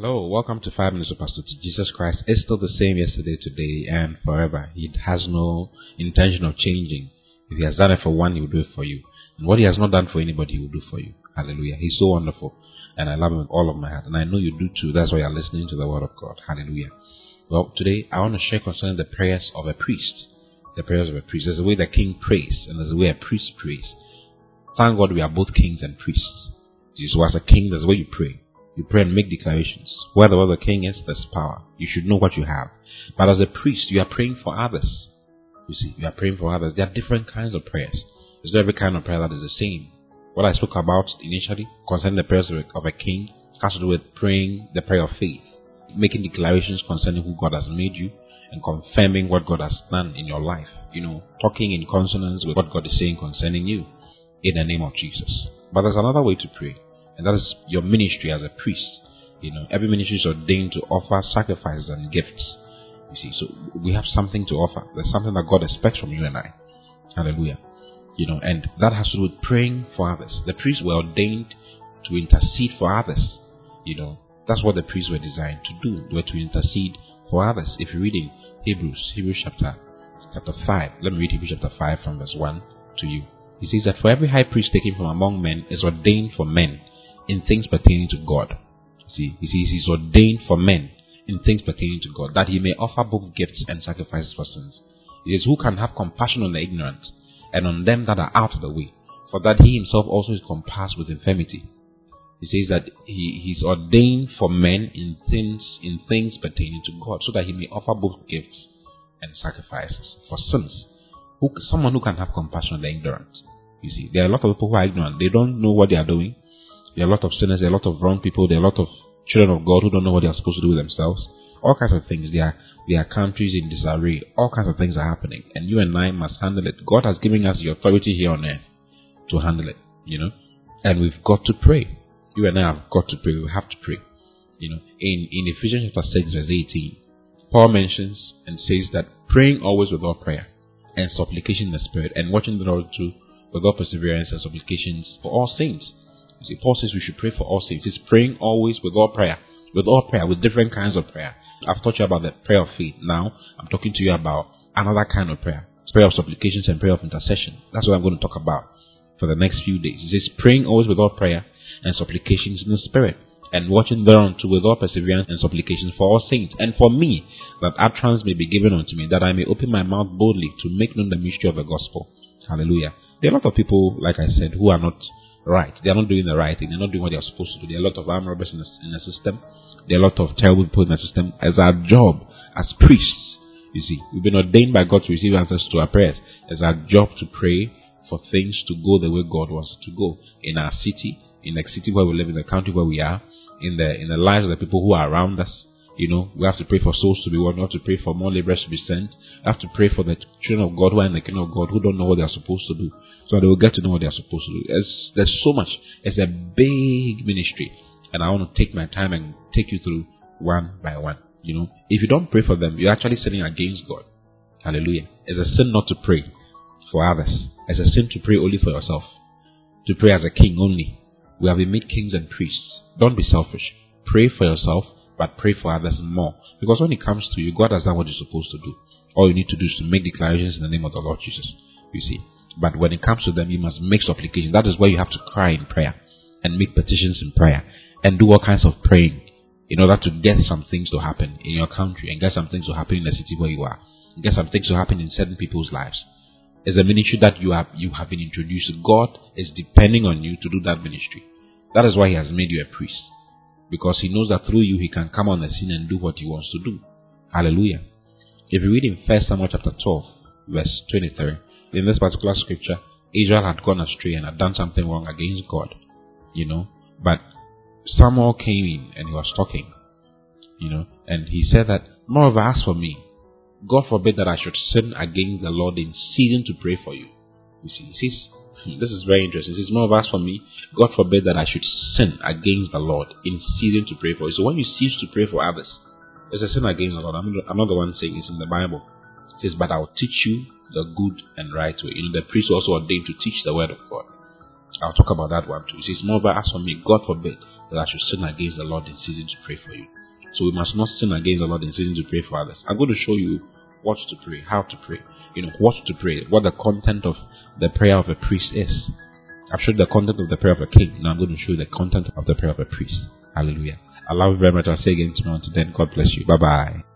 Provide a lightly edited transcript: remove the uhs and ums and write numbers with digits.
Hello, welcome to 5 Minutes of Pastor T. Jesus Christ is still the same yesterday, today, and forever. He has no intention of changing. If He has done it for one, He will do it for you. And what He has not done for anybody, He will do for you. Hallelujah. He's so wonderful. And I love Him with all of my heart. And I know you do too. That's why you're listening to the Word of God. Hallelujah. Well, today I want to share concerning the prayers of a priest. The prayers of a priest. There's a way the king prays, and there's a way a priest prays. Thank God we are both kings and priests. So as a king, there's a way you pray. You pray and make declarations. Wherever the king is, there's power. You should know what you have. But as a priest, you are praying for others. You see, you are praying for others. There are different kinds of prayers. There's not every kind of prayer that is the same. What I spoke about initially concerning the prayers of a king has to do with praying the prayer of faith, making declarations concerning who God has made you, and confirming what God has done in your life. Talking in consonance with what God is saying concerning you, in the name of Jesus. But there's another way to pray, and that is your ministry as a priest. Every ministry is ordained to offer sacrifices and gifts. You see, so we have something to offer. There's something that God expects from you and I. Hallelujah. And that has to do with praying for others. The priests were ordained to intercede for others. That's what the priests were designed to do. They were to intercede for others. If you read in Hebrews chapter 5, let me read Hebrews chapter 5 from verse 1 to you. He says that for every high priest taken from among men is ordained for men in things pertaining to God. See, he says he's ordained for men in things pertaining to God, that he may offer both gifts and sacrifices for sins. He says, who can have compassion on the ignorant and on them that are out of the way, for that he himself also is compassed with infirmity. He says that he's ordained for men in things pertaining to God, so that he may offer both gifts and sacrifices for sins. Someone who can have compassion on the ignorant. You see, there are a lot of people who are ignorant. They don't know what they are doing. There are a lot of sinners. There are a lot of wrong people. There are a lot of children of God who don't know what they are supposed to do with themselves. All kinds of things. There are countries in disarray. All kinds of things are happening. And you and I must handle it. God has given us the authority here on earth to handle it. And we've got to pray. You and I have got to pray. We have to pray. In Ephesians chapter 6 verse 18, Paul mentions and says that praying always with all prayer and supplication in the Spirit, and watching the Lord too with all perseverance and supplications for all saints. You see, Paul says we should pray for all saints. He's praying always with all prayer, with different kinds of prayer. I've taught you about the prayer of faith. Now I'm talking to you about another kind of prayer, prayer of supplications and prayer of intercession. That's what I'm going to talk about for the next few days. He says praying always with all prayer and supplications in the Spirit, and watching thereunto with all perseverance and supplications for all saints, and for me, that utterance may be given unto me, that I may open my mouth boldly to make known the mystery of the gospel. Hallelujah. There are a lot of people, like I said, who are not right. They are not doing the right thing. They're not doing what they are supposed to do. There are a lot of armed robbers in the system. There are a lot of terrible people in the system. As our job as priests, you see, we've been ordained by God to receive answers to our prayers. It's our job to pray for things to go the way God wants it to go in our city, in the city where we live, in the country where we are, in the lives of the people who are around us. We have to pray for souls to be won. We have to pray for more laborers to be sent. We have to pray for the children of God who are in the kingdom of God, who don't know what they are supposed to do, so they will get to know what they are supposed to do. There's so much. It's a big ministry, and I want to take my time and take you through one by one. If you don't pray for them, you're actually sinning against God. Hallelujah. It's a sin not to pray for others. It's a sin to pray only for yourself, to pray as a king only. We have been made kings and priests. Don't be selfish. Pray for yourself, but pray for others more. Because when it comes to you, God has done what you're supposed to do. All you need to do is to make declarations in the name of the Lord Jesus. You see. But when it comes to them, you must make supplication. That is where you have to cry in prayer and make petitions in prayer and do all kinds of praying in order to get some things to happen in your country and get some things to happen in the city where you are. And get some things to happen in certain people's lives. It's a ministry that you have been introduced to. God is depending on you to do that ministry. That is why He has made you a priest. Because He knows that through you He can come on the scene and do what He wants to do. Hallelujah. If you read in 1 Samuel chapter 12, verse 23, in this particular scripture, Israel had gone astray and had done something wrong against God. But Samuel came in and he was talking. And he said that, moreover, as for me, God forbid that I should sin against the Lord in season to pray for you. You see, he says, this is very interesting. He says, moreover, as for me, God forbid that I should sin against the Lord in season to pray for you. So when you cease to pray for others, it's a sin against the Lord. I'm not the one saying it's in the Bible. It says, but I will teach you the good and right way. The priest also ordained to teach the word of God. I'll talk about that one too. It says, moreover, as for me, God forbid that I should sin against the Lord in season to pray for you. So we must not sin against the Lord in season to pray for others. I'm going to show you what to pray, how to pray, what to pray, what the content of the prayer of a priest is. I've showed the content of the prayer of a king. Now I'm going to show you the content of the prayer of a priest. Hallelujah. I love you very much. I'll say again tomorrow. Until then, God bless you. Bye bye.